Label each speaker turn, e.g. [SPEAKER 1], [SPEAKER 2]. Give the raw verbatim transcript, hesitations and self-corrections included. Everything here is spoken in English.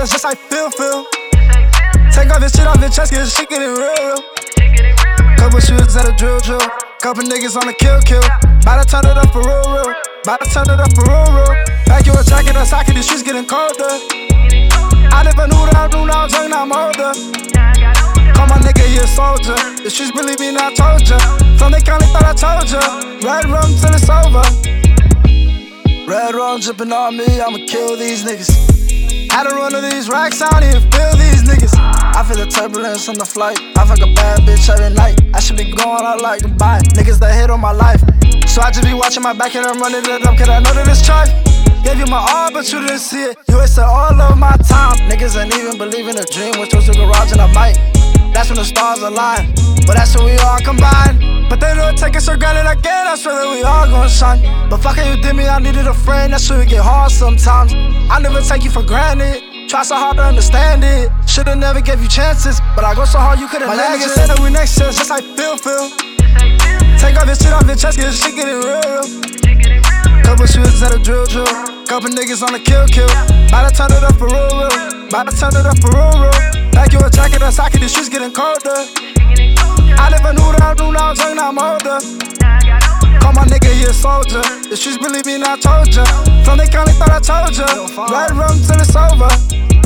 [SPEAKER 1] niggas just like Phil Phil. Take off his shit off his chest, get his shit getting real, real. Couple shooters at a drill, drill. Couple niggas on a kill, kill. Bout to turn it up for real, real. Bout to turn it up for real, real. Back you a jacket, a socket, the streets getting colder. I never knew that I knew, now I'm young, now I'm older. Call my nigga, he a soldier. The streets believe me, now I told ya. From the county, thought I told ya. Red rum till it's over. Red rum dripping on me, I'ma kill these niggas. Had to run to these racks, I don't even feel these niggas. I feel the turbulence on the flight. I fuck a bad bitch every night. I should be going out like Dubai. Niggas that hit on my life. So I just be watching my back and I'm running it up, cause I know that it's trife. Gave you my all, but you didn't see it. You wasted all of my time. Niggas ain't even believe in a dream. Went to the garage and I might. That's when the stars align. But that's when we all combine. But they don't take us for granted again. I swear that we all gon' shine. But fuck how you did me, I needed a friend. That's where we get hard sometimes. I never take you for granted. Try so hard to understand it. Should've never gave you chances, but I go so hard you couldn't imagine. My niggas said that we next year, just like Phil Phil. Take off his shit off his chest, get his shit getting real, real. Couple shooters at a drill, drill. Couple niggas on a kill, kill. Bout to turn it up for real, real. Bout to turn it up for real, real. Back you a jacket, a socket, the streets getting colder. I never knew that I knew, now I'm young, now I'm older. Call my nigga, he a soldier. The streets believe me, now I told ya. From the county, thought I told ya. Red rum till it's over.